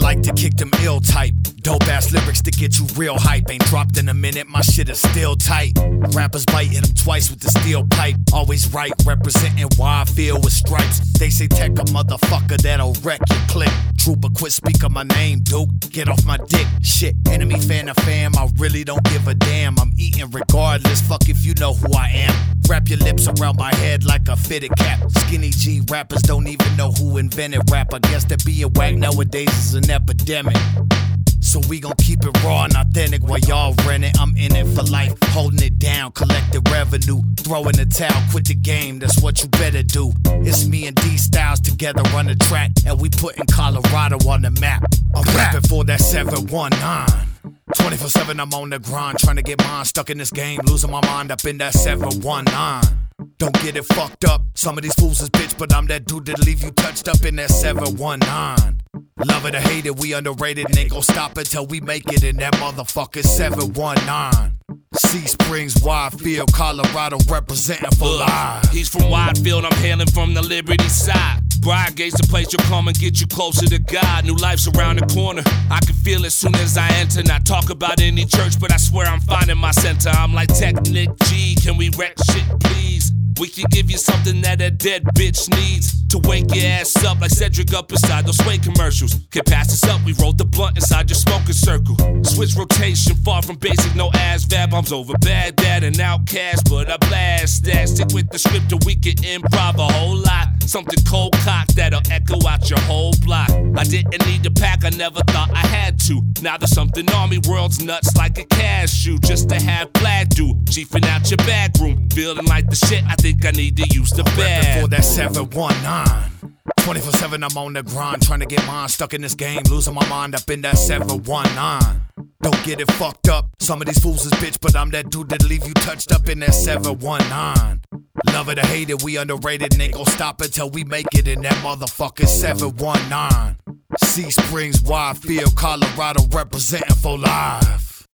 like to kick them ill type. Dope ass lyrics to get you real hype. Ain't dropped in a minute, my shit is still tight. Rappers biting them twice with the steel pipe. Always right, representing why I feel with stripes. They say tech a motherfucker that'll wreck your clip. Trooper, quit speaking my name, Duke. Get off my dick. Shit, enemy fan of fam, I really don't give a damn. I'm eating regardless, fuck if you know who I am. Wrap your lips around my head like a fitted cap. Skinny G rappers don't even know who invented rap. I guess that being whack nowadays is an epidemic. So we gon' keep it raw and authentic while y'all rent it. I'm in it for life, holding it down, collecting revenue. Throw in the towel, quit the game, that's what you better do. It's me and D Styles together on the track, and we putting Colorado on the map. I'm rapping for that 719. 24/7 I'm on the grind, trying to get mine. Stuck in this game, losing my mind up in that 719. Don't get it fucked up, some of these fools is bitch, but I'm that dude that leave you touched up in that 719. Love it or hate it, we underrated and ain't gon' stop until we make it in that motherfucking 719. Sea Springs, Widefield, Colorado, representing for life. He's from Widefield, I'm hailing from the Liberty side. Brian Gates, the place you'll come and get you closer to God. New life's around the corner, I can feel it soon as I enter. Not talk about any church, but I swear I'm finding my center. I'm like Technic G, can we wreck shit please? We can give you something that a dead bitch needs to wake your ass up like Cedric up inside those Sway commercials. Can pass this up, we rolled the blunt inside your smoking circle. Switch rotation, far from basic, no ass vab. I'm over Baghdad and Outcast, but I blast that. Stick with the script or we can improv a whole lot. Something cold cocked that'll echo out your whole block. I didn't need to pack, I never thought I had to. Now there's something on me, world's nuts like a cashew. Just to have black dude, chiefing out your back room. Feeling like the shit, I think I need to use the bag. For that 719. 24/7 I'm on the grind, trying to get mine. Stuck in this game, losing my mind up in that 719. Don't get it fucked up, some of these fools is bitch, but I'm that dude that leave you touched up in that 719. Love it or hate it, we underrated and ain't gon' stop until we make it in that motherfucking 719. Sea Springs, Widefield, Colorado, representing for life.